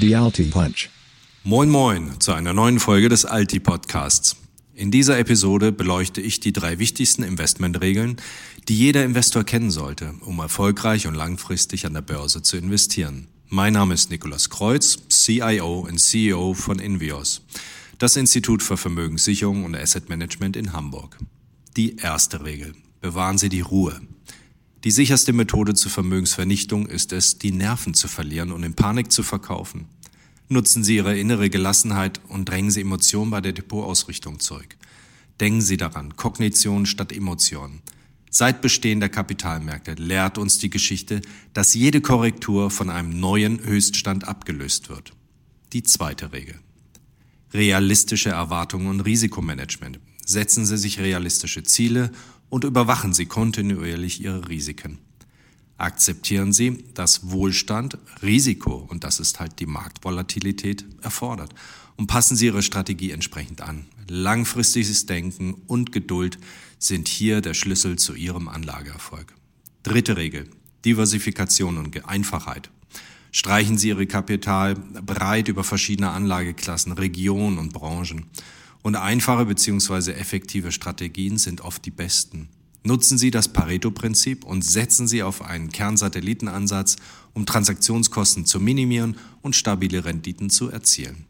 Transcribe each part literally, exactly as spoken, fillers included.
The Alti Punch. Moin Moin zu einer neuen Folge des Alti Podcasts. In dieser Episode beleuchte ich die drei wichtigsten Investmentregeln, die jeder Investor kennen sollte, um erfolgreich und langfristig an der Börse zu investieren. Mein Name ist Nikolaus Kreuz, C I O und C E O von Invios, das Institut für Vermögenssicherung und Asset Management in Hamburg. Die erste Regel: Bewahren Sie die Ruhe. Die sicherste Methode zur Vermögensvernichtung ist es, die Nerven zu verlieren und in Panik zu verkaufen. Nutzen Sie Ihre innere Gelassenheit und drängen Sie Emotionen bei der Depotausrichtung zurück. Denken Sie daran, Kognition statt Emotion. Seit Bestehen der Kapitalmärkte lehrt uns die Geschichte, dass jede Korrektur von einem neuen Höchststand abgelöst wird. Die zweite Regel: Realistische Erwartungen und Risikomanagement. Setzen Sie sich realistische Ziele und überwachen Sie kontinuierlich Ihre Risiken. Akzeptieren Sie, dass Wohlstand Risiko, und das ist halt die Marktvolatilität, erfordert. Und passen Sie Ihre Strategie entsprechend an. Langfristiges Denken und Geduld sind hier der Schlüssel zu Ihrem Anlageerfolg. Dritte Regel: Diversifikation und Einfachheit. Streichen Sie Ihr Kapital breit über verschiedene Anlageklassen, Regionen und Branchen. Und einfache bzw. effektive Strategien sind oft die besten. Nutzen Sie das Pareto-Prinzip und setzen Sie auf einen Kernsatellitenansatz, um Transaktionskosten zu minimieren und stabile Renditen zu erzielen.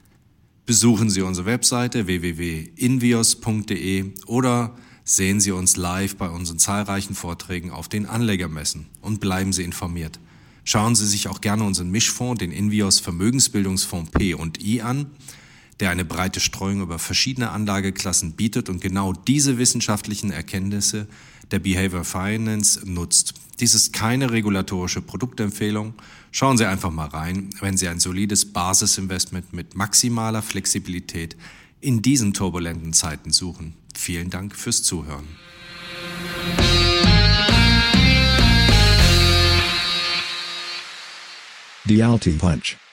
Besuchen Sie unsere Webseite w w w punkt invios punkt d e oder sehen Sie uns live bei unseren zahlreichen Vorträgen auf den Anlegermessen und bleiben Sie informiert. Schauen Sie sich auch gerne unseren Mischfonds, den Invios Vermögensbildungsfonds P und I an, der eine breite Streuung über verschiedene Anlageklassen bietet und genau diese wissenschaftlichen Erkenntnisse der Behavior Finance nutzt. Dies ist keine regulatorische Produktempfehlung. Schauen Sie einfach mal rein, wenn Sie ein solides Basisinvestment mit maximaler Flexibilität in diesen turbulenten Zeiten suchen. Vielen Dank fürs Zuhören. The Alti Punch.